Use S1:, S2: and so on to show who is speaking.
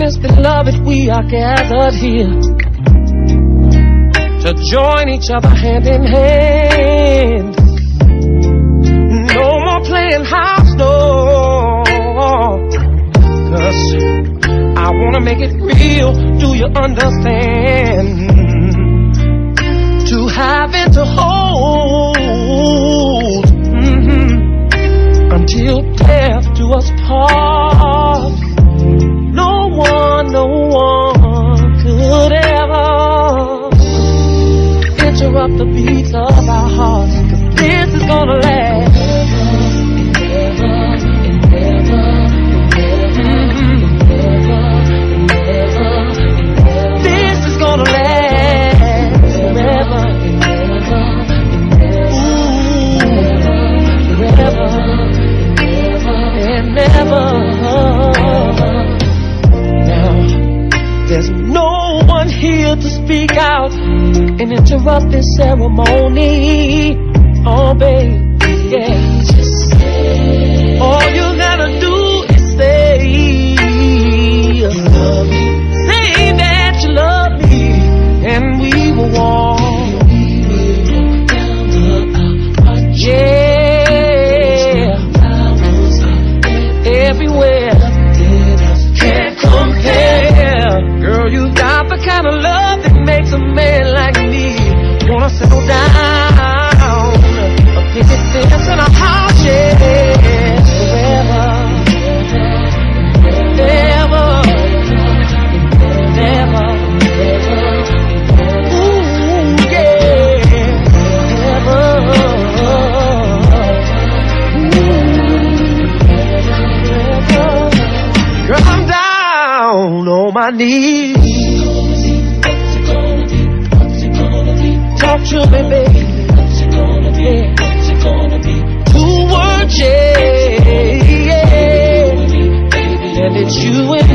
S1: this beloved, we are gathered here to join each other hand in hand. No more playing house, no, 'cause I wanna make it real. Do you understand? To have and to hold, until death do us part. No one could ever interrupt the beats of our hearts, 'cause this is gonna last. This is gonna last forever. Forever and never. Now, there's no one here to speak out and interrupt this ceremony. Oh, baby, yeah. All you gotta do is say you love me. Say that you love me, and we will walk. Yeah, everywhere. Can't compare. Girl, you got the kind of love that makes a man like me wanna settle down, a picket fence and a house, yeah, forever, never, never, ooh, yeah, never, girl, I'm down on my knees. Talk to me, baby. What's it gonna be? Yeah. What's it gonna be? 2 words, yeah, yeah. And it's you and